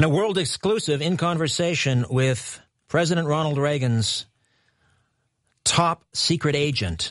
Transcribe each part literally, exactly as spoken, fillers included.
And a world exclusive in conversation with President Ronald Reagan's top secret agent,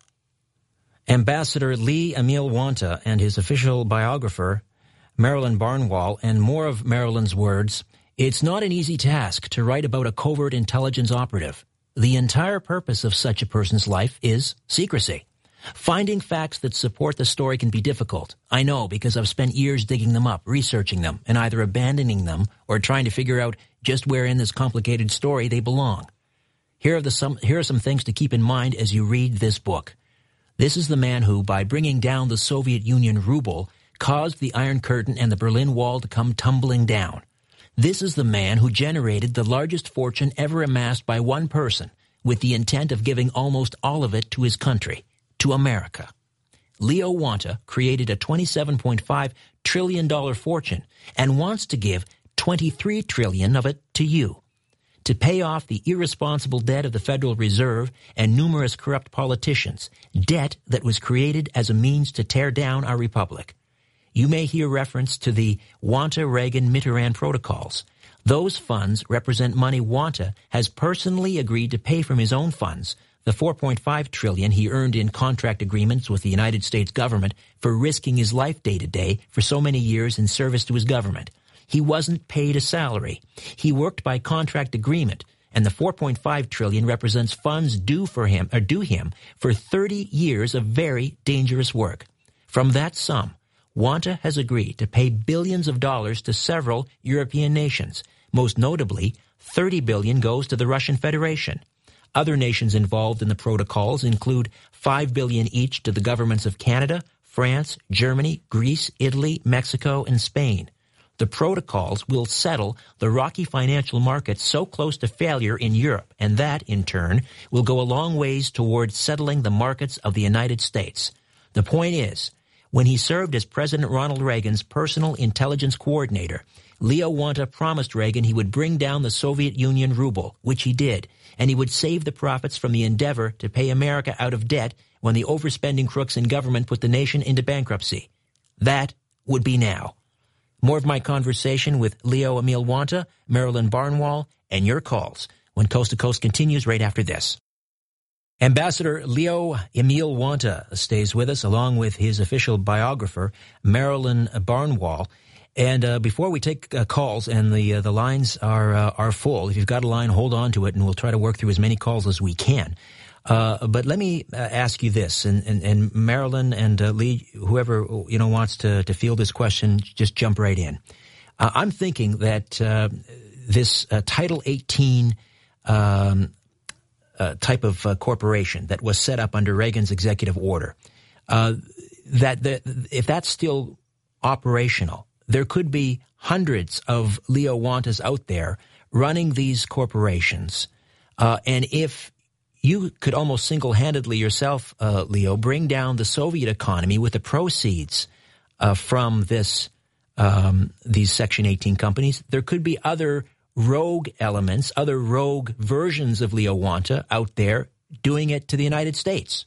Ambassador Lee Emil Wanta, and his official biographer, Marilyn Barnwell, and more of Marilyn's words. It's not an easy task to write about a covert intelligence operative. The entire purpose of such a person's life is secrecy. Finding facts that support the story can be difficult. I know, because I've spent years digging them up, researching them, and either abandoning them or trying to figure out just where in this complicated story they belong. Here are, the some, here are some things to keep in mind as you read this book. This is the man who, by bringing down the Soviet Union ruble, caused the Iron Curtain and the Berlin Wall to come tumbling down. This is the man who generated the largest fortune ever amassed by one person, with the intent of giving almost all of it to his country, to America. Leo Wanta created a twenty-seven point five trillion dollars fortune and wants to give twenty-three trillion dollars of it to you, to pay off the irresponsible debt of the Federal Reserve and numerous corrupt politicians, debt that was created as a means to tear down our republic. You may hear reference to the Wanta-Reagan-Mitterrand protocols. Those funds represent money Wanta has personally agreed to pay from his own funds, the four point five trillion dollars he earned in contract agreements with the United States government for risking his life day to day for so many years in service to his government. He wasn't paid a salary. He worked by contract agreement, and the four point five trillion dollars represents funds due for him or due him for thirty years of very dangerous work. From that sum, Wanta has agreed to pay billions of dollars to several European nations. Most notably, thirty billion dollars goes to the Russian Federation. Other nations involved in the protocols include five billion dollars each to the governments of Canada, France, Germany, Greece, Italy, Mexico, and Spain. The protocols will settle the rocky financial markets so close to failure in Europe, and that, in turn, will go a long ways towards settling the markets of the United States. The point is, when he served as President Ronald Reagan's personal intelligence coordinator, Leo Wanta promised Reagan he would bring down the Soviet Union ruble, which he did, and he would save the profits from the endeavor to pay America out of debt when the overspending crooks in government put the nation into bankruptcy. That would be now. More of my conversation with Leo Emil Wanta, Marilyn Barnwell, and your calls when Coast to Coast continues right after this. Ambassador Leo Emil Wanta stays with us, along with his official biographer, Marilyn Barnwell. And uh, before we take uh, calls, and the uh, the lines are uh, are full, if you've got a line, hold on to it, and we'll try to work through as many calls as we can. Uh, but let me uh, ask you this, and, and, and Marilyn and uh, Lee, whoever you know wants to, to field this question, just jump right in. Uh, I'm thinking that uh, this uh, Title eighteen um, uh, type of uh, corporation that was set up under Reagan's executive order, uh, that the, if that's still operational, there could be hundreds of Leo Wantas out there running these corporations. Uh, and if you could almost single-handedly yourself, uh, Leo, bring down the Soviet economy with the proceeds uh, from this um, these Section eighteen companies, there could be other rogue elements, other rogue versions of Leo Wanta out there doing it to the United States.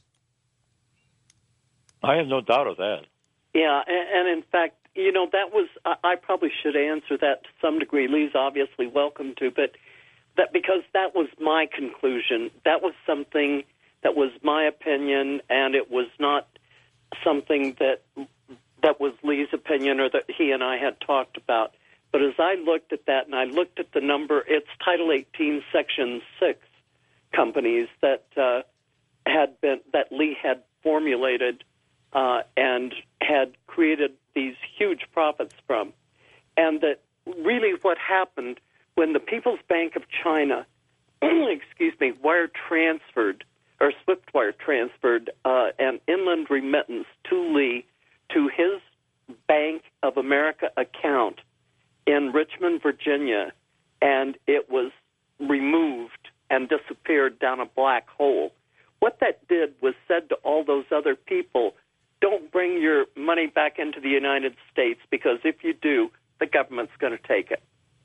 I have no doubt of that. Yeah, and, and in fact, you know, that was, I, I probably should answer that to some degree. Lee's obviously welcome to, but that because that was my conclusion. That was something that was my opinion, and it was not something that that was Lee's opinion or that he and I had talked about. But as I looked at that, and I looked at the number, it's Title eighteen, Section six companies that uh, had been, that Lee had formulated uh, and had created these huge profits from. And that really what happened when the People's Bank of China, excuse me, wire transferred, or SWIFT wire transferred uh, an inland remittance to Lee to his Bank of America account in Richmond, Virginia, and it was removed and disappeared down a black hole. What that did was said to all those other people, don't bring your money back into the United States, because if you do, the government's going to take it.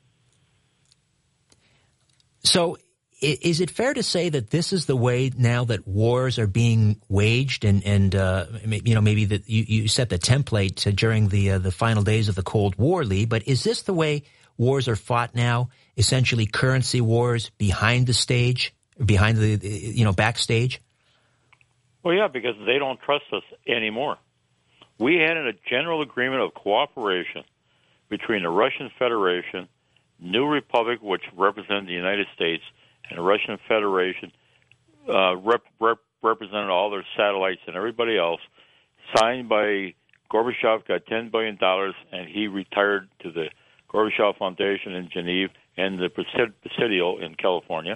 So is it fair to say that this is the way now that wars are being waged, and, and uh, you know, maybe that you, you set the template during the uh, the final days of the Cold War, Lee, but is this the way wars are fought now, essentially currency wars behind the stage, behind the, you know, backstage? Well, yeah, because they don't trust us anymore. We had a general agreement of cooperation between the Russian Federation, New Republic, which represented the United States, and the Russian Federation uh, rep, rep, represented all their satellites and everybody else, signed by Gorbachev, got ten billion dollars, and he retired to the Gorbachev Foundation in Geneva and the Presidio in California.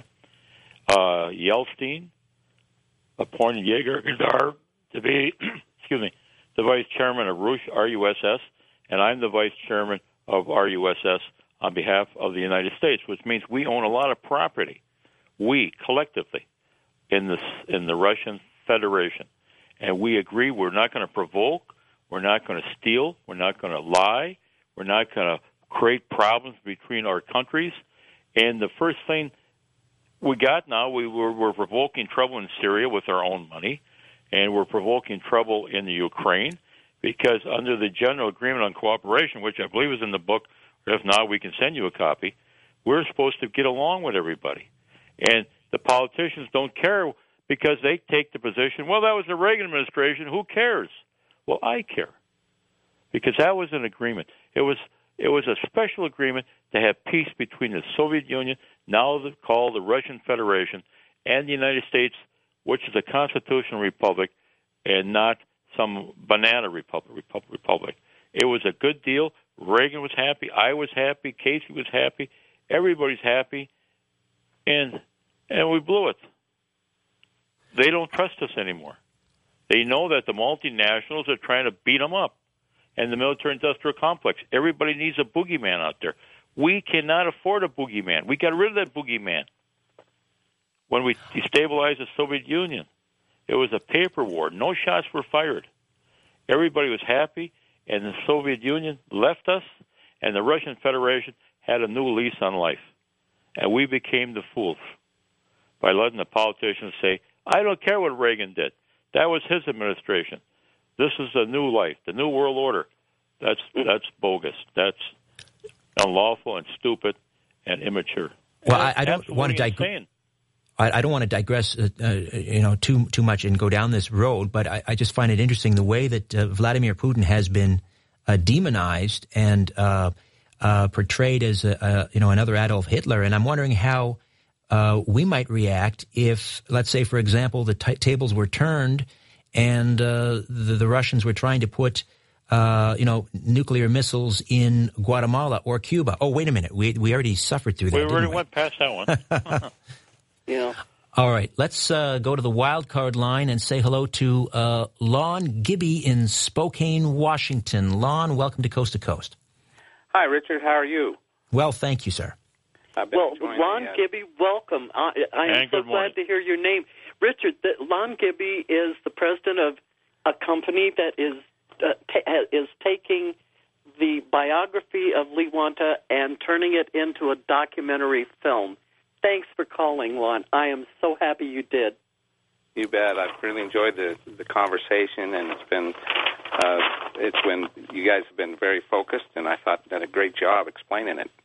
Uh, Yeltsin appointed Yegor Gadar to be, excuse me, the vice chairman of R U S S, and I'm the vice chairman of R U S S on behalf of the United States, which means we own a lot of property, we collectively, in the in the Russian Federation, and we agree we're not going to provoke, we're not going to steal, we're not going to lie, we're not going to create problems between our countries. And the first thing we got now, we were, we're provoking trouble in Syria with our own money, and we're provoking trouble in the Ukraine, because under the General Agreement on Cooperation, which I believe is in the book, or if not, we can send you a copy, we're supposed to get along with everybody. And the politicians don't care because they take the position, well, that was the Reagan administration, who cares? Well, I care, because that was an agreement. It was it was a special agreement to have peace between the Soviet Union, now called the Russian Federation, and the United States, which is a constitutional republic and not some banana republic. republic. It was a good deal. Reagan was happy. I was happy. Casey was happy. Everybody's happy. And and we blew it. They don't trust us anymore. They know that the multinationals are trying to beat them up, and the military-industrial complex. Everybody needs a boogeyman out there. We cannot afford a boogeyman. We got rid of that boogeyman when we destabilized the Soviet Union. It was a paper war. No shots were fired. Everybody was happy, and the Soviet Union left us, and the Russian Federation had a new lease on life. And we became the fools by letting the politicians say, I don't care what Reagan did. That was his administration. This is a new life, the new world order. That's that's bogus. That's unlawful and stupid and immature. Well, and I, I don't want to digress. I, I don't want to digress, uh, uh, you know, too too much and go down this road. But I, I just find it interesting the way that uh, Vladimir Putin has been uh, demonized and uh, uh, portrayed as a, a, you know, another Adolf Hitler. And I'm wondering how uh, we might react if, let's say, for example, the t- tables were turned and uh, the, the Russians were trying to put, uh, you know, nuclear missiles in Guatemala or Cuba. Oh, wait a minute. We we already suffered through that, We already didn't we? went past that one. Yeah. All right. Let's uh, go to the wild card line and say hello to uh, Lon Gibby in Spokane, Washington. Lon, welcome to Coast to Coast. Hi, Richard. How are you? Well, thank you, sir. I've been Well, enjoying Lon the, uh, Gibby, welcome. I, I am And so good morning. glad to hear your name. Richard, the, Lon Gibby is the president of a company that is uh, ta- is taking the biography of Lee Wanta and turning it into a documentary film. Thanks for calling, Lon. I am so happy you did. You bet. I've really enjoyed the the conversation, and it's been uh, it's been you guys have been very focused, and I thought you did a great job explaining it.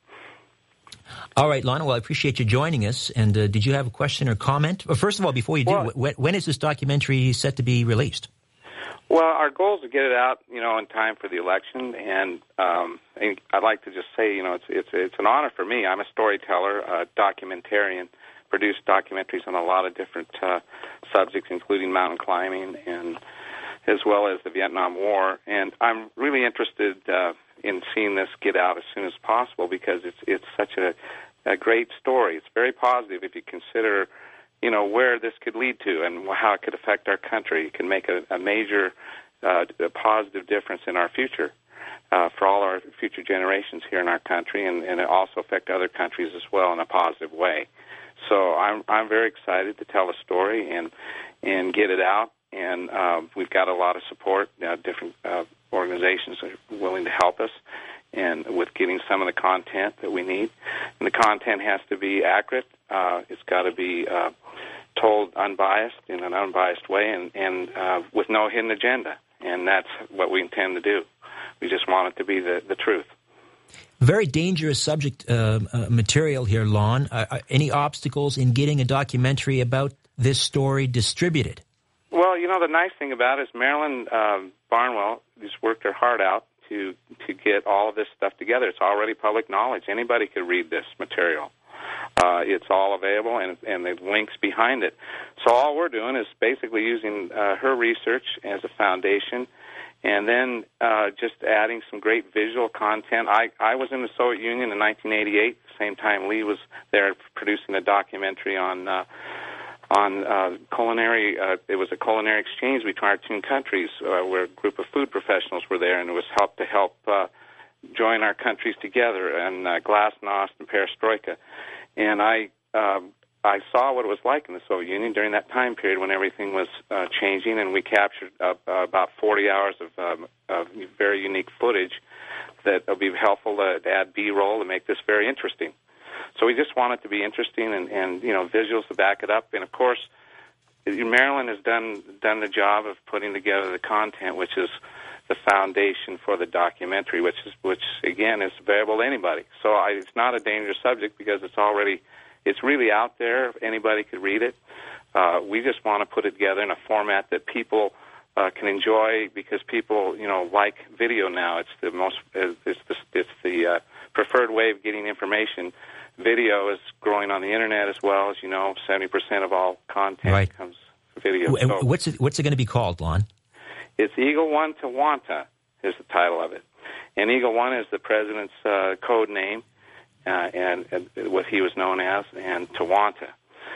All right, Lon. Well, I appreciate you joining us. And uh, did you have a question or comment? Well, first of all, before you do, Well, when, when is this documentary set to be released? Well, our goal is to get it out, you know, in time for the election, and um, and I'd like to just say, you know, it's it's it's an honor for me. I'm a storyteller, a documentarian, produced documentaries on a lot of different uh, subjects, including mountain climbing and as well as the Vietnam War, and I'm really interested uh, in seeing this get out as soon as possible because it's it's such a, a great story. It's very positive if you consider, you know, where this could lead to and how it could affect our country. It can make a, a major uh, a positive difference in our future uh, for all our future generations here in our country, and, and it also affect other countries as well in a positive way. So I'm I'm very excited to tell a story and and get it out. And uh, we've got a lot of support. Uh, different uh, organizations are willing to help us, and with getting some of the content that we need. And the content has to be accurate. Uh, it's got to be uh, told unbiased in an unbiased way, and, and uh, with no hidden agenda. And that's what we intend to do. We just want it to be the, the truth. Very dangerous subject uh, uh, material here, Lon. Uh, uh, any obstacles in getting a documentary about this story distributed? Well, you know, the nice thing about it is Marilyn um, Barnwell just worked her heart out to to get all of this stuff together. It's already public knowledge. Anybody could read this material. Uh, it's all available, and, and the links behind it. So all we're doing is basically using uh, her research as a foundation, and then uh, just adding some great visual content. I, I was in the Soviet Union in nineteen eighty-eight, the same time Lee was there producing a documentary on uh, on uh, culinary. Uh, it was a culinary exchange between our two countries, uh, where a group of food professionals were there, and it was help to help uh, join our countries together, and uh, glasnost and perestroika. And I uh, I saw what it was like in the Soviet Union during that time period when everything was uh, changing, and we captured uh, uh, about forty hours of, um, of very unique footage that will be helpful to, to add B-roll to make this very interesting. So we just want it to be interesting and, and you know, visuals to back it up. And, of course, Marilyn has done done the job of putting together the content, which is the foundation for the documentary, which is which again is available to anybody. So I, it's not a dangerous subject because it's already it's really out there. Anybody could read it. Uh, we just want to put it together in a format that people uh, can enjoy because people you know like video now. It's the most it's the it's the uh, preferred way of getting information. Video is growing on the internet as well. As you know, seventy percent of all content right. comes video. And so, what's it, what's it going to be called, Lon? It's Eagle One to Wanta is the title of it. And Eagle One is the president's uh, code name uh, and, and what he was known as, and Tawanta.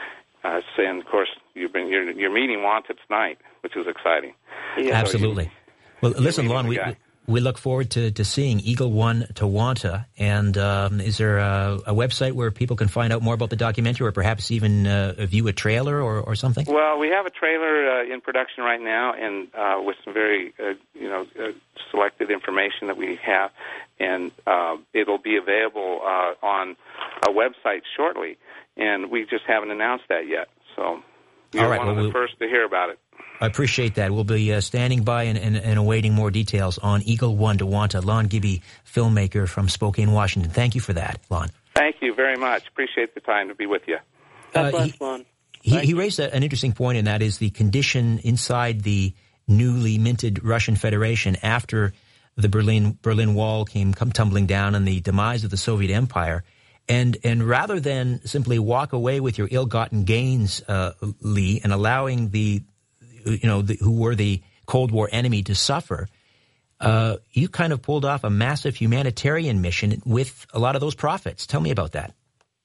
Uh, so, and, of course, you've been, you're, you're meeting Wanta tonight, which is exciting. Yeah. Absolutely. So you, well, listen, Lon, we, we look forward to, to seeing Eagle One to Wanta. And um, is there a, a website where people can find out more about the documentary or perhaps even uh, view a trailer or, or something? Well, we have a trailer uh, in production right now and uh, with some very, uh, you know, uh, selected information that we have. And uh, it'll be available uh, on a website shortly. And we just haven't announced that yet. So you're All right, one well, of the we'll, first to hear about it. I appreciate that. We'll be uh, standing by and, and, and awaiting more details on Eagle One to Wanta. Lon Gibby, filmmaker from Spokane, Washington. Thank you for that, Lon. Thank you very much. Appreciate the time to be with you. God bless, uh, he, Lon. He, he raised a, an interesting point, and that is the condition inside the newly minted Russian Federation after the Berlin Berlin Wall came come tumbling down and the demise of the Soviet Empire. And and rather than simply walk away with your ill-gotten gains, uh, Lee, and allowing the you know, the, who were the Cold War enemy to suffer, uh, you kind of pulled off a massive humanitarian mission with a lot of those profits. Tell me about that.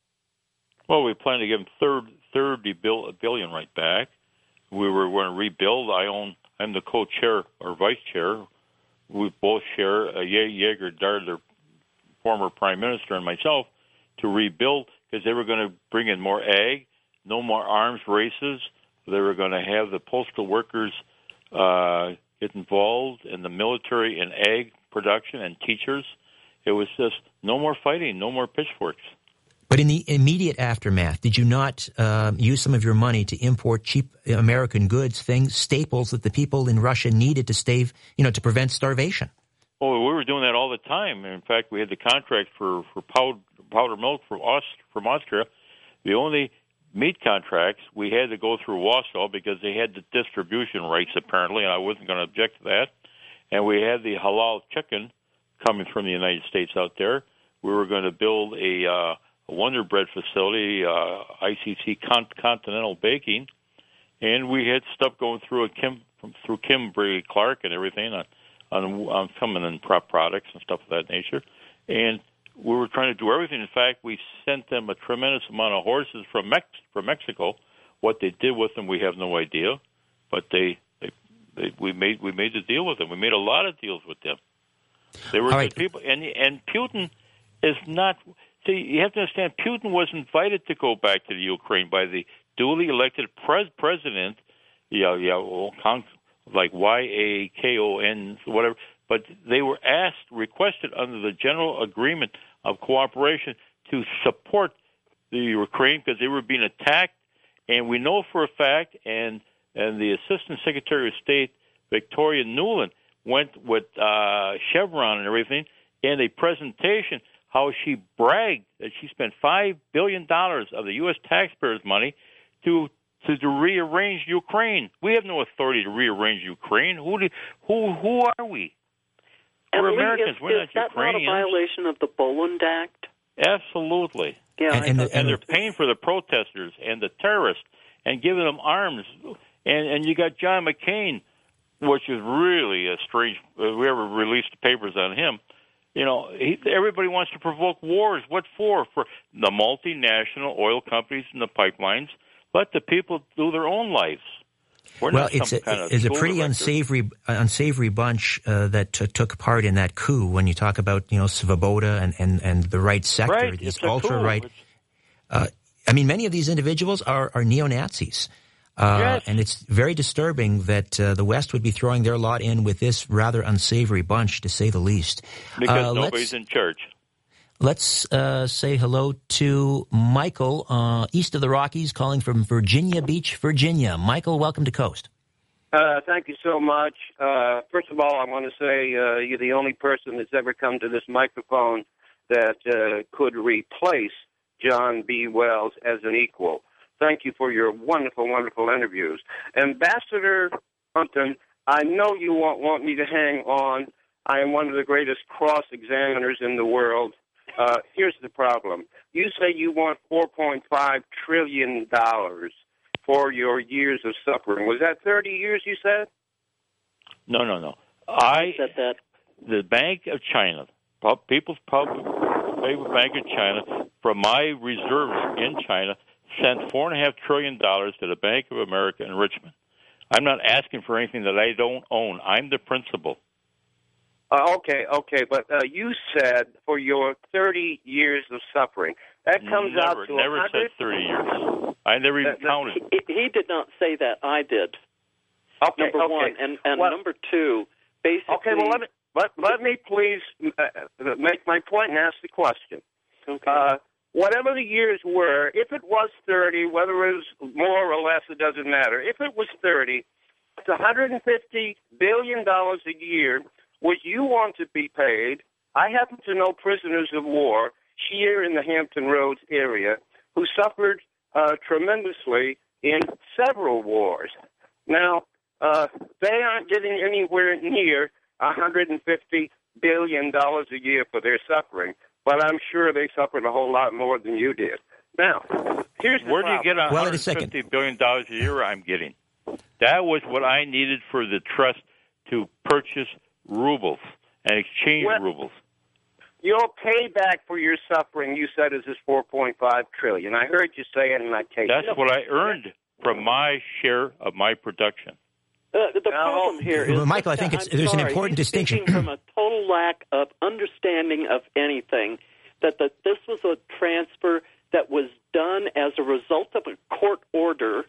Well, we plan to give them thirty billion right back. We were going to rebuild. I own. I'm the co-chair or vice chair. We both share uh, Jaeger Dard, their former prime minister, and myself, to rebuild because they were going to bring in more ag, no more arms races. They were going to have the postal workers uh, get involved in the military and ag production and teachers. It was just no more fighting, no more pitchforks. But in the immediate aftermath, did you not uh, use some of your money to import cheap American goods, things, staples that the people in Russia needed to stave, you know, to prevent starvation? Oh, we were doing that all the time. In fact, we had the contract for for powder, powder milk for Aust- from Austria. The only meat contracts, we had to go through Warsaw because they had the distribution rights, apparently, and I wasn't going to object to that. And we had the halal chicken coming from the United States out there. We were going to build a, uh, a Wonder Bread facility, uh, I C C Con- Continental Baking, and we had stuff going through a Kim from, through Kimberly Clark and everything on, on, on feminine prop products and stuff of that nature. And we were trying to do everything. In fact, we sent them a tremendous amount of horses from Mex- from Mexico. What they did with them, we have no idea. But they, they, they, we made we made the deal with them. We made a lot of deals with them. They were All good right. people, and and Putin is not. See, you have to understand, Putin was invited to go back to the Ukraine by the duly elected pres- president. Yeah, yeah, well, like Y A K O N, whatever. But they were asked, requested under the general agreement of cooperation to support the Ukraine because they were being attacked. And we know for a fact, and and the Assistant Secretary of State, Victoria Nuland, went with uh, Chevron and everything in a presentation how she bragged that she spent five billion dollars of the U S taxpayers' money to, to to rearrange Ukraine. We have no authority to rearrange Ukraine. Who do, who who are we? And We're Lee, Americans. Is, We're is not that Ukrainians. not a violation of the Boland Act? Absolutely. Yeah, And- and the- And they're paying for the protesters and the terrorists and giving them arms. And and you got John McCain, which is really a strange. Uh, we ever released the papers on him. You know, he, everybody wants to provoke wars. What for? For the multinational oil companies and the pipelines. Let the people do their own lives. We're Well, not it's some a, kind of it's a school pretty director. unsavory, unsavory bunch uh, that t- took part in that coup. When you talk about, you know, Svoboda and, and, and the right sector, Right, these it's a ultra coup. right. It's- Uh, I mean, many of these individuals are, are neo Nazis, uh, Yes. and it's very disturbing that uh, the West would be throwing their lot in with this rather unsavory bunch, to say the least. Because uh, nobody's let's, in charge. Let's uh, say hello to Michael, uh, east of the Rockies, calling from Virginia Beach, Virginia. Michael, welcome to Coast. Uh, thank you so much. Uh, first of all, I want to say uh, you're the only person that's ever come to this microphone that uh, could replace John B. Wells as an equal. Thank you for your wonderful, wonderful interviews. Ambassador Hunton, I know you won't want me to hang on. I am one of the greatest cross-examiners in the world. Uh, here's the problem. You say you want four point five trillion dollars for your years of suffering. Was that thirty years, you said? No, no, no. I said that. The Bank of China, People's Public Bank of China, from my reserves in China, sent four and a half trillion dollars to the Bank of America in Richmond. I'm not asking for anything that I don't own. I'm the principal. Uh, okay, okay, but uh, you said for your thirty years of suffering. That comes never, out to never one hundred. said thirty years. I never even That- that- counted. He, he did not say that. I did. Okay, Number okay. one, and and Well- number two, basically. Okay, well, let me let, let me please uh, make my point and ask the question. Okay. Uh, whatever the years were, if it was thirty, whether it was more or less, it doesn't matter. If it was thirty, it's one hundred fifty billion dollars a year, which you want to be paid. I happen to know prisoners of war here in the Hampton Roads area who suffered uh, tremendously in several wars. Now, uh, they aren't getting anywhere near one hundred fifty billion dollars a year for their suffering, but I'm sure they suffered a whole lot more than you did. Now, here's the Where do you problem. get one Well, wait a hundred second. fifty billion dollars a year I'm getting? That was what I needed for the trust to purchase rubles and exchange Well- rubles. Your payback for your suffering, you said, is this four point five trillion dollars. I heard you say it, and I take That's it. what I earned from my share of my production. Uh, the No. problem here is, Well, Michael, I think it's- I'm there's an sorry, important he's distinction. speaking from a total lack of understanding of anything. That the, this was a transfer that was done as a result of a court order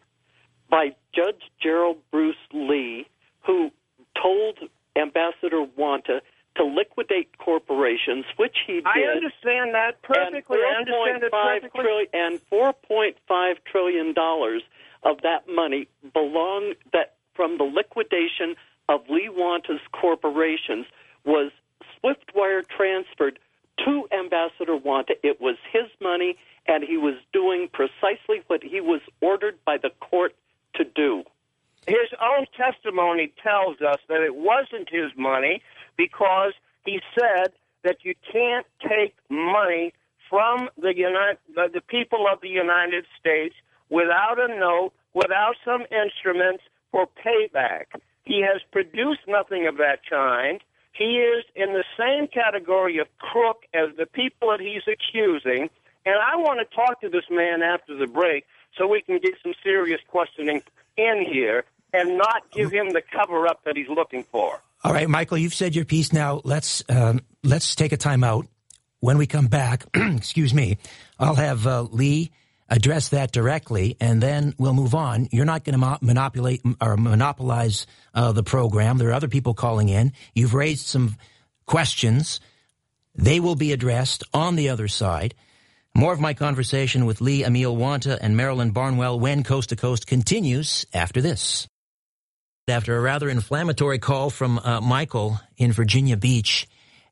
by Judge Gerald Bruce Lee, who told Ambassador Wanta to liquidate corporations, which he did. I understand that perfectly. I understand it perfectly. Trillion, and four point five trillion dollars of that money belong that from the liquidation of Lee Wanta's corporations was SwiftWire transferred to Ambassador Wanta. It was his money, and he was doing precisely what he was ordered by the court to do. His own testimony tells us that it wasn't his money because he said that you can't take money from the, United, the, the people of the United States without a note, without some instruments for payback. He has produced nothing of that kind. He is in the same category of crook as the people that he's accusing. And I want to talk to this man after the break so we can get some serious questioning in here and not give him the cover-up that he's looking for. All right, Michael, you've said your piece. Now let's um, let's take a time out. When we come back, excuse me, I'll have uh, Lee address that directly, and then we'll move on. You're not going to mo- manipulate or monopolize uh, the program. There are other people calling in. You've raised some questions. They will be addressed on the other side. More of my conversation with Lee Emil Wanta and Marilyn Barnwell when Coast to Coast continues after this. After a rather inflammatory call from uh, Michael in Virginia Beach,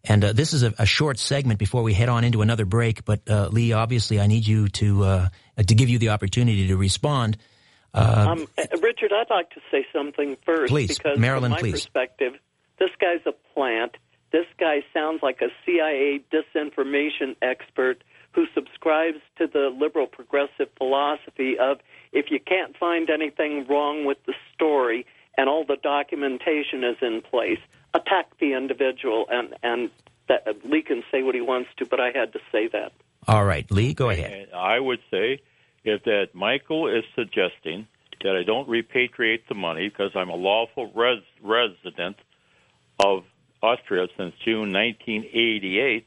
And uh, this is a, a short segment before we head on into another break. But uh, Lee, obviously, I need you to uh, to give you the opportunity to respond. Uh, um, Richard, I'd like to say something first. Please, because Marilyn, from my please. perspective, this guy's a plant. This guy sounds like a C I A disinformation expert who subscribes to the liberal progressive philosophy of if you can't find anything wrong with the story and all the documentation is in place, attack the individual. And, and that, Lee can say what he wants to, but I had to say that. All right, Lee, go ahead. And I would say if that Michael is suggesting that I don't repatriate the money because I'm a lawful res- resident of Austria since June nineteen eighty-eight,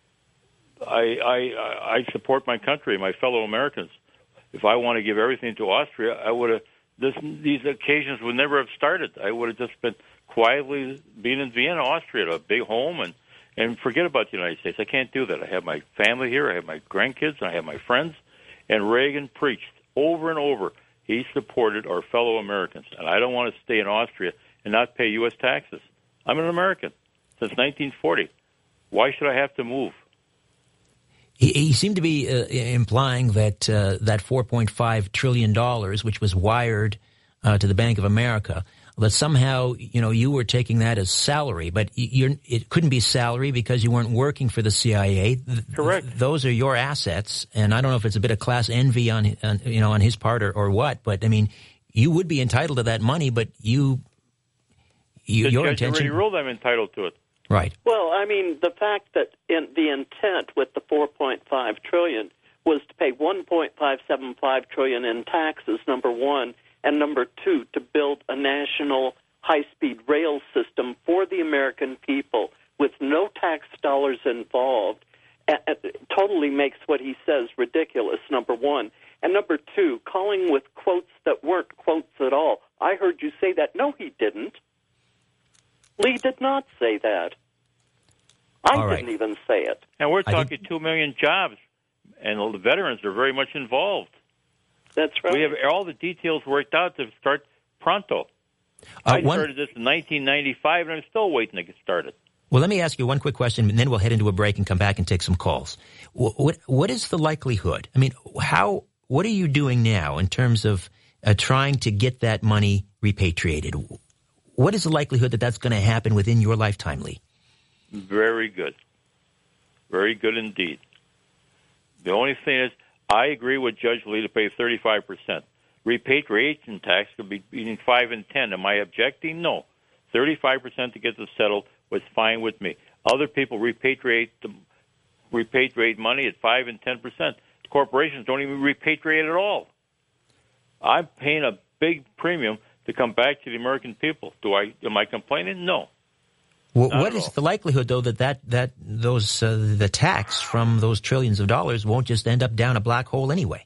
I, I I support my country, my fellow Americans. If I want to give everything to Austria, I would have. This, these occasions would never have started. I would have just been quietly being in Vienna, Austria, a big home, and and forget about the United States. I can't do that. I have my family here. I have my grandkids. And I have my friends. And Reagan preached over and over. He supported our fellow Americans, and I don't want to stay in Austria and not pay U S taxes. I'm an American since nineteen forty. Why should I have to move? He, he seemed to be uh, implying that uh, that four point five trillion dollars, which was wired uh, to the Bank of America, that somehow, you know, you were taking that as salary, but you're, it couldn't be salary because you weren't working for the C I A. Correct. Th- those are your assets, and I don't know if it's a bit of class envy on, on you know, on his part or, or what, but I mean, you would be entitled to that money, but you, you your intention. intention. Already ruled I'm entitled to it. Right. Well, I mean, the fact that in the intent with the four point five trillion dollars was to pay one point five seven five trillion dollars in taxes, number one, and number two, to build a national high-speed rail system for the American people with no tax dollars involved, it totally makes what he says ridiculous, number one. And number two, calling with quotes that weren't quotes at all. I heard you say that. No, he didn't. Lee did not say that. I All right. didn't even say it. And we're I talking think- two million jobs, and the veterans are very much involved. That's right. We have all the details worked out to start pronto. Uh, I one- started this in nineteen ninety-five, and I'm still waiting to get started. Well, let me ask you one quick question, and then we'll head into a break and come back and take some calls. What what, what is the likelihood? I mean, how? What are you doing now in terms of uh, trying to get that money repatriated? What is the likelihood that that's going to happen within your lifetime, Lee? Very good. Very good indeed. The only thing is, I agree with Judge Lee to pay thirty-five percent. Repatriation tax could be between five and ten. Am I objecting? No. thirty-five percent to get this settled was fine with me. Other people repatriate the, repatriate money at five and ten percent. Corporations don't even repatriate at all. I'm paying a big premium to come back to the American people. Do I? Am I complaining? No. Well, Not what at is all. the likelihood, though, that that that those uh, the tax from those trillions of dollars won't just end up down a black hole anyway?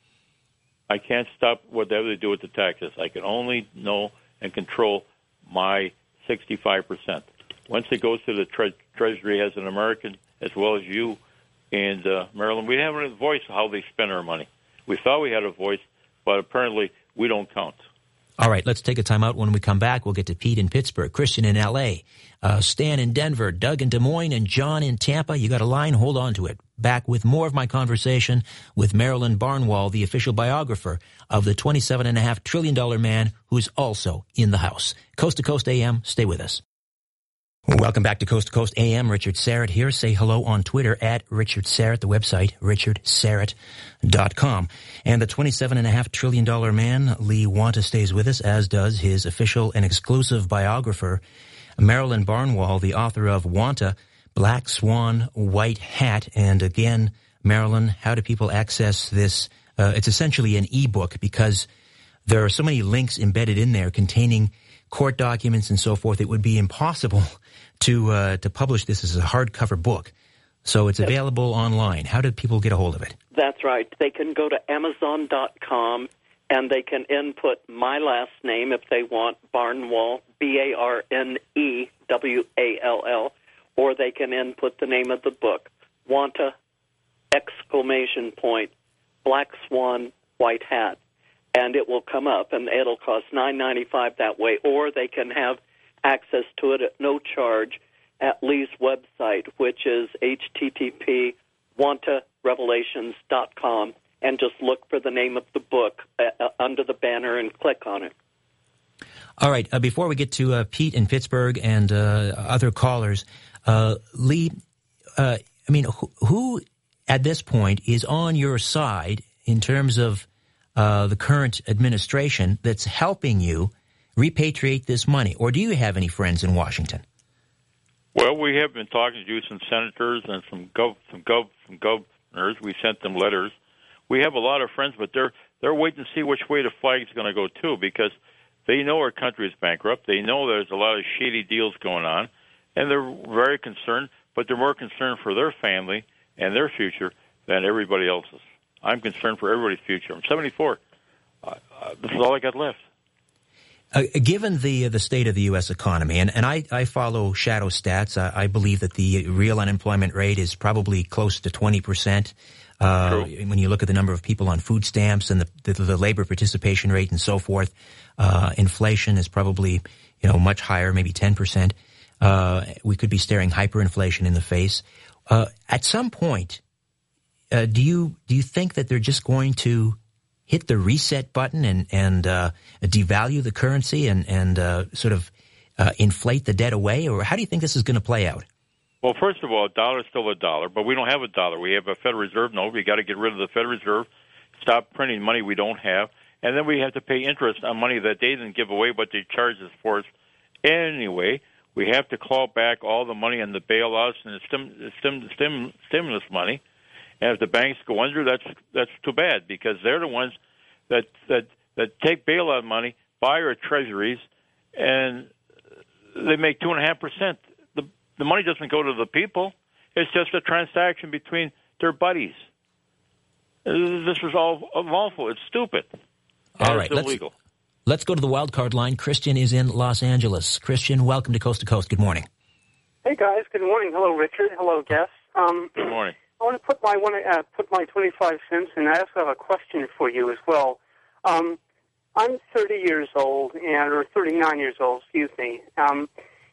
I can't stop whatever they do with the taxes. I can only know and control my sixty-five percent. Once it goes to the tre- Treasury as an American, as well as you and uh, Maryland, we have a voice how they spend our money. We thought we had a voice, but apparently we don't count. All right, let's take a time out. When we come back, we'll get to Pete in Pittsburgh, Christian in L A, uh, Stan in Denver, Doug in Des Moines, and John in Tampa. You got a line? Hold on to it. Back with more of my conversation with Marilyn Barnwell, the official biographer of the twenty-seven point five trillion dollars man who's also in the House. Coast to Coast A M, stay with us. Welcome back to Coast to Coast A M. Richard Syrett here. Say hello on Twitter at Richard Syrett, the website, richard syrett dot com. And the twenty-seven point five trillion dollars man, Lee Wanta, stays with us, as does his official and exclusive biographer, Marilyn Barnwell, the author of Wanta, Black Swan, White Hat. And again, Marilyn, how do people access this? Uh, it's essentially an e-book because there are so many links embedded in there containing court documents and so forth. It would be impossible to uh, to publish this as a hardcover book. So it's available online. How do people get a hold of it? That's right. They can go to amazon dot com and they can input my last name if they want, Barnwell, B A R N E W A L L, or they can input the name of the book, Wanta, exclamation point, Black Swan, White Hat, and it will come up, and it'll cost nine ninety-five that way, or they can have access to it at no charge at Lee's website, which is h t t p wanta revelations dot com, and just look for the name of the book uh, under the banner and click on it. All right. Uh, before we get to uh, Pete in Pittsburgh and uh, other callers, uh, Lee, uh, I mean, who, who at this point is on your side in terms of uh, the current administration that's helping you repatriate this money? Or do you have any friends in Washington? Well, we have been talking to some senators and some gov, some gov, some governors. We sent them letters. We have a lot of friends, but they're they're waiting to see which way the flag is going to go too, because they know our country is bankrupt. They know there's a lot of shady deals going on, and they're very concerned. But they're more concerned for their family and their future than everybody else's. I'm concerned for everybody's future. I'm seventy-four. Uh, uh, this is all I got left. Uh, given the the state of the U S economy, and, and I, I follow shadow stats, I, I believe that the real unemployment rate is probably close to twenty percent. Uh, when you look at the number of people on food stamps and the, the, the labor participation rate and so forth, uh, inflation is probably, you know, much higher, maybe ten percent. Uh, we could be staring hyperinflation in the face. Uh, at some point, uh, do you, do you think that they're just going to hit the reset button and, and, uh, devalue the currency and, and, uh, sort of, uh, inflate the debt away? Or how do you think this is going to play out? Well, first of all, a dollar is still a dollar, but we don't have a dollar. We have a Federal Reserve note. We got to get rid of the Federal Reserve, stop printing money we don't have, and then we have to pay interest on money that they didn't give away, but they charge us for us anyway. We have to claw back all the money on the bailouts and the stim, stim, stim, stimulus money. And if the banks go under, that's that's too bad, because they're the ones that that that take bailout money, buy our treasuries, and they make two and a half percent. The the money doesn't go to the people; it's just a transaction between their buddies. This is all lawful. It's stupid. All and right, it's illegal. Let's, let's go to the wild card line. Christian is in Los Angeles. Christian, welcome to Coast to Coast. Good morning. Hey guys. Good morning. Hello, Richard. Hello, guests. Um, Good morning. I want to put my want to uh, put my twenty-five cents, and I also have a question for you as well. Um, I'm thirty years old, and or thirty-nine years old, excuse me. Um,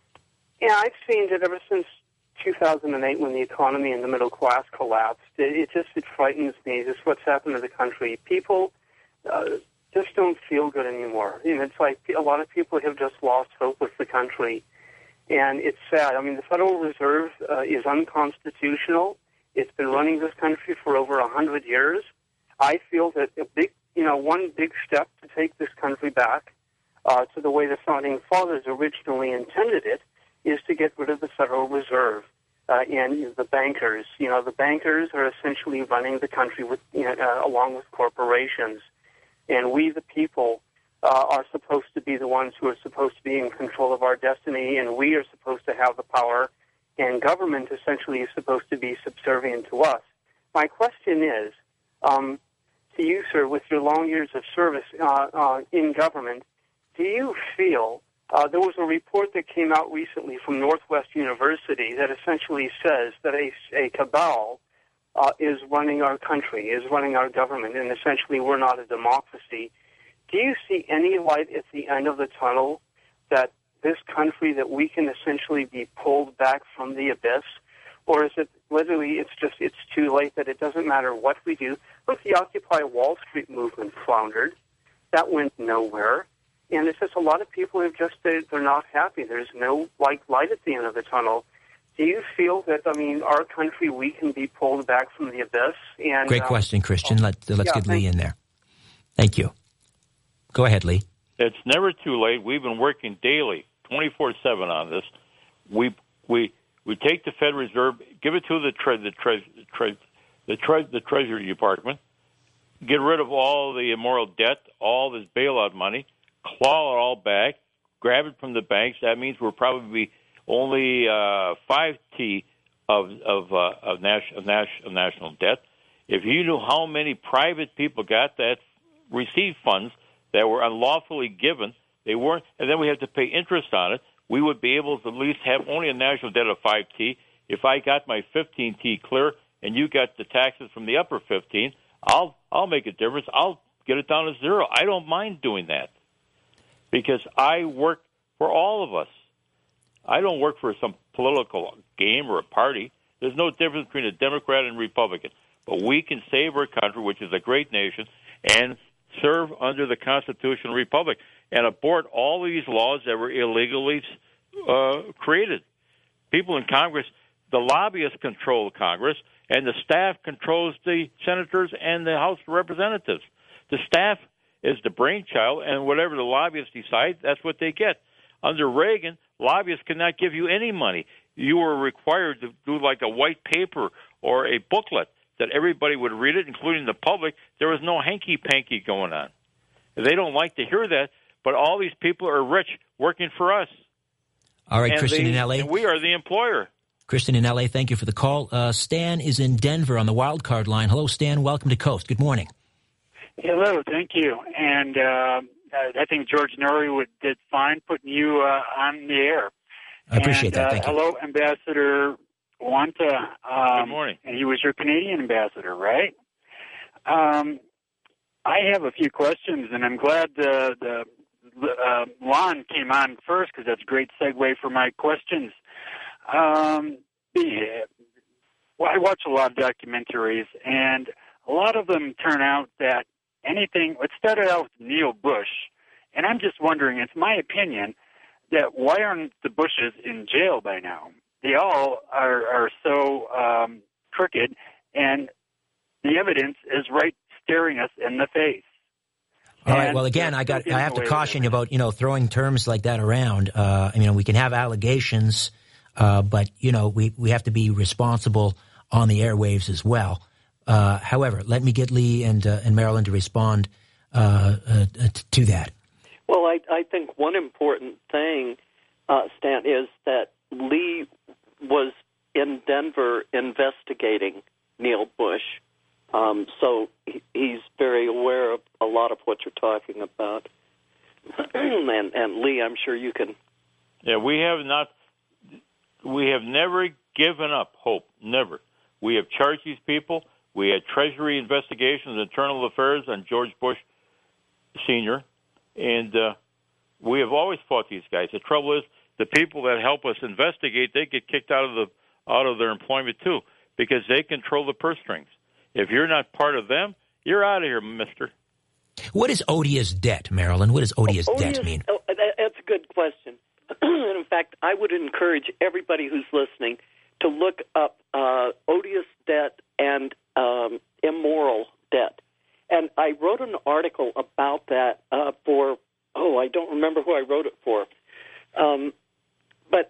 and I've seen that ever since two thousand eight, when the economy and the middle class collapsed, it, it just it frightens me. Just what's happened to the country. People uh, just don't feel good anymore. You know, it's like a lot of people have just lost hope with the country, and it's sad. I mean, the Federal Reserve uh, is unconstitutional. It's been running this country for over a hundred years. I feel that a big, you know, one big step to take this country back uh, to the way the founding fathers originally intended it is to get rid of the Federal Reserve uh, and the bankers. You know, the bankers are essentially running the country with, you know, uh, along with corporations, and we, the people, uh, are supposed to be the ones who are supposed to be in control of our destiny, and we are supposed to have the power. And government essentially is supposed to be subservient to us. My question is, um, to you, sir, with your long years of service uh, uh, in government, do you feel, uh, there was a report that came out recently from Northwest University that essentially says that a, a cabal uh, is running our country, is running our government, and essentially we're not a democracy. Do you see any light at the end of the tunnel that this country, that we can essentially be pulled back from the abyss? Or is it literally it's just it's too late, that it doesn't matter what we do? Look, the Occupy Wall Street movement floundered. That went nowhere. And it's just a lot of people have just, they're, they're not happy. There's no like light at the end of the tunnel. Do you feel that, I mean, our country, we can be pulled back from the abyss? And Great um, question, Christian. Let, let's yeah, get Lee in there. Thank you. Go ahead, Lee. It's never too late. We've been working daily, twenty-four seven on this. We we we take the Federal Reserve, give it to the tre- the tre- tre- the, tre- the Treasury Department, get rid of all the immoral debt, all this bailout money, claw it all back, grab it from the banks. That means we're probably only uh, five T of of uh, of, nas- of, nas- of national debt. If you knew how many private people got that, received funds that were unlawfully given, they weren't, and then we have to pay interest on it, we would be able to at least have only a national debt of five T. If I got my fifteen T clear and you got the taxes from the upper fifteen, I'll I'll make a difference. I'll get it down to zero. I don't mind doing that because I work for all of us. I don't work for some political game or a party. There's no difference between a Democrat and Republican. But we can save our country, which is a great nation, and serve under the constitutional republic and abort all these laws that were illegally uh, created. People in Congress, the lobbyists control Congress, and the staff controls the senators and the House of Representatives. The staff is the brainchild, and whatever the lobbyists decide, that's what they get. Under Reagan, lobbyists could not give you any money. You were required to do like a white paper or a booklet that everybody would read it, including the public. There was no hanky-panky going on. They don't like to hear that, but all these people are rich working for us. All right, and Kristen they, in L A. And we are the employer. Kristen in L A, thank you for the call. Uh, Stan is in Denver on the wild card line. Hello, Stan. Welcome to Coast. Good morning. Hello, thank you. And uh, I think George Norrie did fine putting you uh, on the air. I appreciate and, that. Thank uh, you. Hello, Ambassador Wanta. Um, Good morning. And he was your Canadian ambassador, right? Um, I have a few questions, and I'm glad the, the uh, Lon came on first because that's a great segue for my questions. Um, yeah, well, I watch a lot of documentaries, and a lot of them turn out that anything, it started out with Neil Bush, and I'm just wondering, it's my opinion, that why aren't the Bushes in jail by now? They all are, are so um, crooked, and the evidence is right staring us in the face. All right. Well, again, I got. I have to caution you about you know throwing terms like that around. Uh, I mean, we can have allegations, uh, but you know we, we have to be responsible on the airwaves as well. Uh, however, let me get Lee and uh, and Marilyn to respond uh, uh, to that. Well, I, I think one important thing, uh, Stan, is that Lee was in Denver investigating Neil Bush. Um, so he, he's very aware of a lot of what you're talking about. and, and Lee, I'm sure you can. Yeah, we have not, we have never given up hope, never. We have charged these people. We had Treasury investigations, internal affairs on George Bush Senior, and uh, we have always fought these guys. The trouble is, the people that help us investigate, they get kicked out of the out of their employment too, because they control the purse strings. If you're not part of them, you're out of here, mister. What is odious debt, Marilyn? What does odious, odious debt mean? Oh, that's a good question. And in fact, I would encourage everybody who's listening to look up uh, odious debt and um, immoral debt. And I wrote an article about that uh, for, oh, I don't remember who I wrote it for. Um, but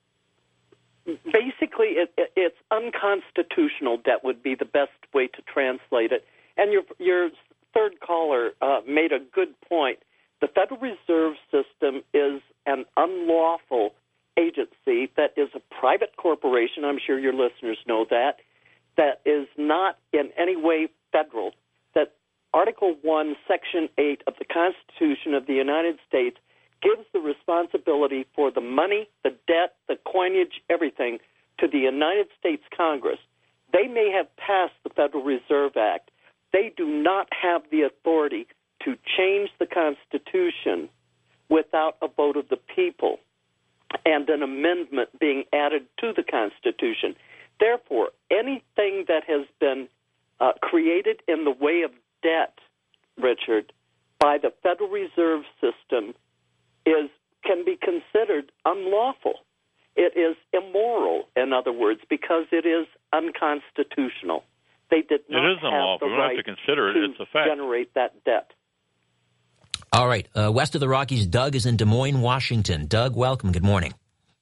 basically, it, it, it's unconstitutional debt would be the best way to translate it. And your your third caller uh, made a good point. The Federal Reserve System is an unlawful agency that is a private corporation. I'm sure your listeners know that. That is not in any way federal. That Article one, Section eight of the Constitution of the United States gives the responsibility for the money, the debt, the coinage, everything to the United States Congress. They may have passed the Federal Reserve Act. They do not have the authority to change the Constitution without a vote of the people and an amendment being added to the Constitution. Therefore, anything that has been uh, created in the way of debt, Richard, by the Federal Reserve System is can be considered unlawful. It is immoral, in other words, because it is unconstitutional. They did not it is have unlawful. the We don't right have to consider it. to It's a fact. generate that debt. All right. Uh, west of the Rockies, Doug is in Des Moines, Washington. Doug, welcome. Good morning.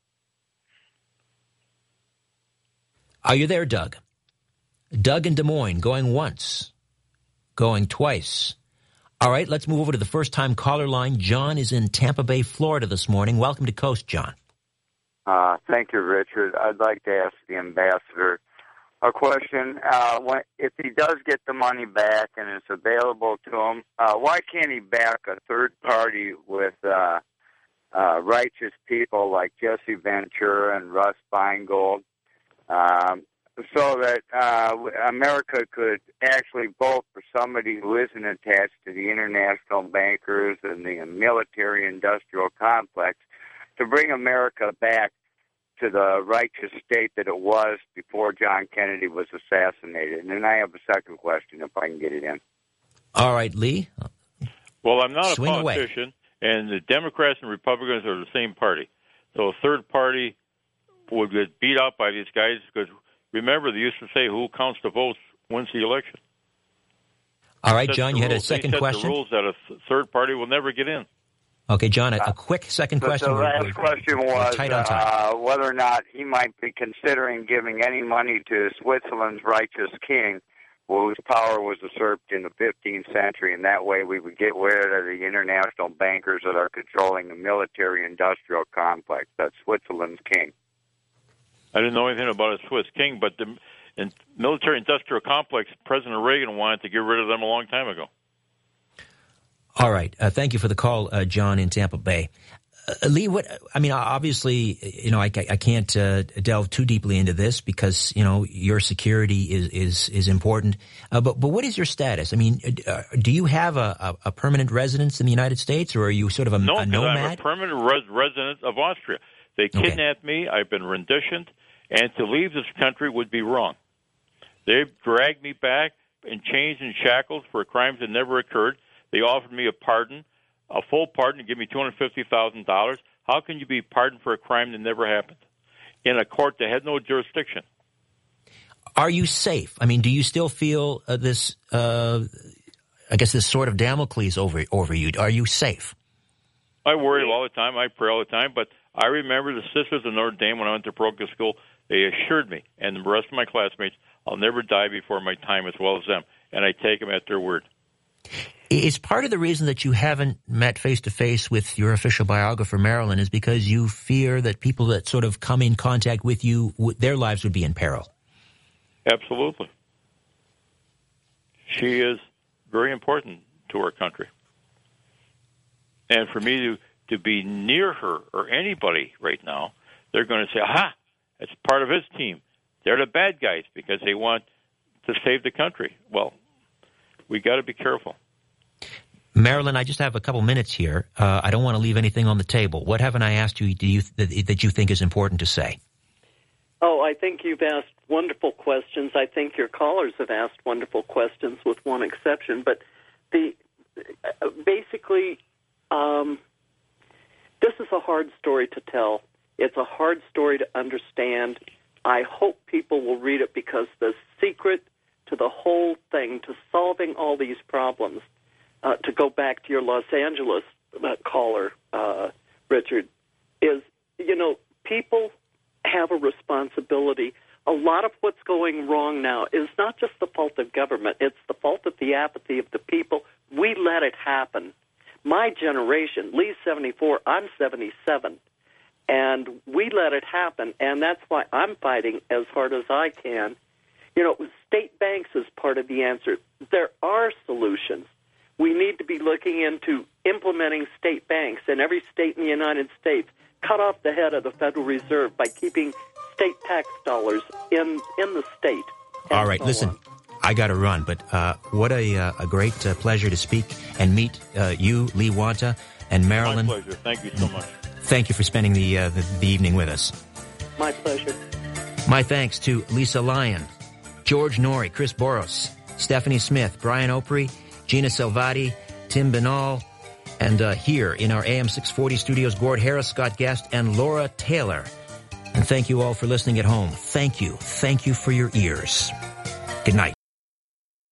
Are you there, Doug? Doug in Des Moines, going once, going twice. All right, let's move over to the first-time caller line. John is in Tampa Bay, Florida this morning. Welcome to Coast, John. Uh, thank you, Richard. I'd like to ask the ambassador a question. Uh, when, if he does get the money back and it's available to him, uh, why can't he back a third party with uh, uh, righteous people like Jesse Ventura and Russ Feingold, um, so that uh, America could actually vote for somebody who isn't attached to the international bankers and the military-industrial complex to bring America back to the righteous state that it was before John Kennedy was assassinated. And then I have a second question, if I can get it in. All right, Lee. Well, I'm not Swing a politician, away. And the Democrats and Republicans are the same party. So a third party would get beat out by these guys because, remember, they used to say who counts the votes wins the election. All right, John, you had a second they set question? The rules that a th- third party will never get in. Okay, John, a, a quick second the, question. The last we're, question we're was tight on time. Uh, whether or not he might be considering giving any money to Switzerland's righteous king, whose power was usurped in the fifteenth century, and that way we would get rid of the international bankers that are controlling the military-industrial complex. That's Switzerland's king. I didn't know anything about a Swiss king, but the in military-industrial complex, President Reagan wanted to get rid of them a long time ago. All right. Uh, thank you for the call, uh, John in Tampa Bay. Uh, Lee, what, I mean, obviously, you know, I, I can't uh, delve too deeply into this because, you know, your security is, is, is important. Uh, but, but what is your status? I mean, uh, do you have a, a, a permanent residence in the United States, or are you sort of a, no, a nomad? No, I'm a permanent res- resident of Austria. They kidnapped okay. me. I've been renditioned. And to leave this country would be wrong. They've dragged me back in chains and shackles for crimes that never occurred. They offered me a pardon, a full pardon, to give me two hundred fifty thousand dollars. How can you be pardoned for a crime that never happened in a court that had no jurisdiction? Are you safe? I mean, do you still feel uh, this, uh, I guess, this sort of Damocles over, over you? Are you safe? I worry all the time. I pray all the time. But I remember the sisters of Notre Dame when I went to parochial school. They assured me and the rest of my classmates, I'll never die before my time as well as them. And I take them at their word. Is part of the reason that you haven't met face-to-face with your official biographer, Marilyn, is because you fear that people that sort of come in contact with you, their lives would be in peril? Absolutely. She is very important to our country. And for me to, to be near her or anybody right now, they're going to say, aha, it's part of his team. They're the bad guys because they want to save the country. Well, we got to be careful. Marilyn, I just have a couple minutes here. Uh, I don't want to leave anything on the table. What haven't I asked you, do you that, that you think is important to say? Oh, I think you've asked wonderful questions. I think your callers have asked wonderful questions, with one exception. But the uh, basically, um, this is a hard story to tell. It's a hard story to understand. I hope people will read it because the secret to the whole thing, to solving all these problems, uh, to go back to your Los Angeles uh, caller, uh, Richard, is, you know, people have a responsibility. A lot of what's going wrong now is not just the fault of government. It's the fault of the apathy of the people. We let it happen. My generation, Lee's seventy-four, I'm seventy-seven. And we let it happen, and that's why I'm fighting as hard as I can. You know, state banks is part of the answer. There are solutions. We need to be looking into implementing state banks in every state in the United States. Cut off the head of the Federal Reserve by keeping state tax dollars in in the state. All right, so listen, on. I got to run, but uh, what a, uh, a great uh, pleasure to speak and meet uh, you, Lee Wanta, and Marilyn. My pleasure. Thank you so much. Thank you for spending the, uh, the the evening with us. My pleasure. My thanks to Lisa Lyon, George Norrie, Chris Boros, Stephanie Smith, Brian Opry, Gina Salvati, Tim Binal, and uh, here in our A M six forty studios, Gord Harris, Scott Guest, and Laura Taylor. And thank you all for listening at home. Thank you. Thank you for your ears. Good night.